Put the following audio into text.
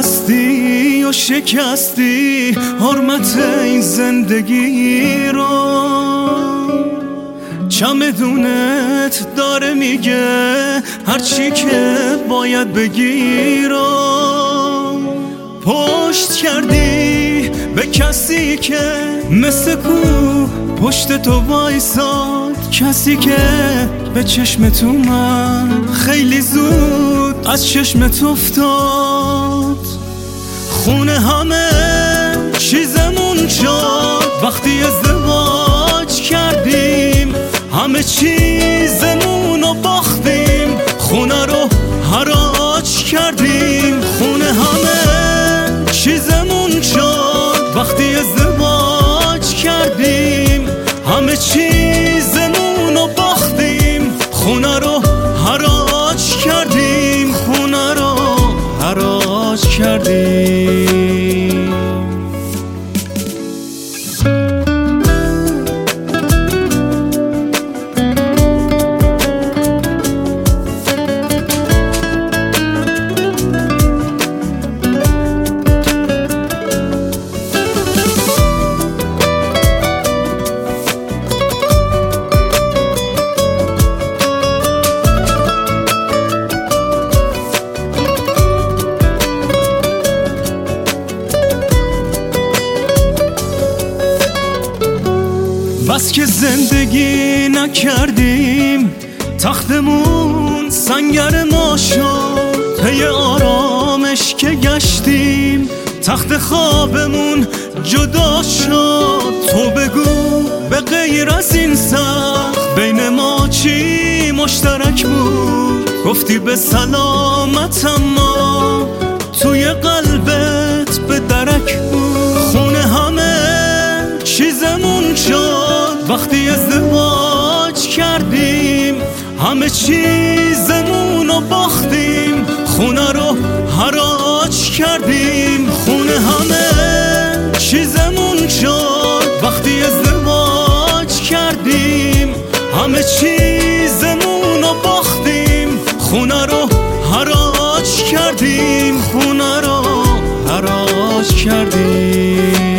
بستی و شکستی حرمت این زندگی رو. چمدونت داره میگه هرچی که باید بگی رو. پشت کردی به کسی که مثل کوه پشت تو وایساد، کسی که به چشمت اومد خیلی زود از چشمت افتاد. خونه همه چیزمون شد وقتی ازدواج کردیم، همه چیزمون رو باختیم، خونه رو حراج کردیم. خونه همه چیزمون شد وقتی ازدواج کردیم، همه چیزمون رو باختیم، خونه رو حراج کردیم، خونه رو حراج کردیم. بس که زندگی نکردیم، تختمون سنگر ما شد. پی آرامش که گشتیم، تخت خوابمون جدا شد. تو بگو به غیر از این سخت بین ما چی مشترک بود؟ گفتی به سلامت اما توی قلبت به درک بود. خونه همه چیزمون شد وقتی ازدواج کردیم، همه چیزمون رو باختیم، خونه رو حراج کردیم. خونه همه چیزمون شد وقتی ازدواج کردیم، همه چیزمون رو باختیم، خونه رو حراج کردیم، خونه رو حراج کردیم.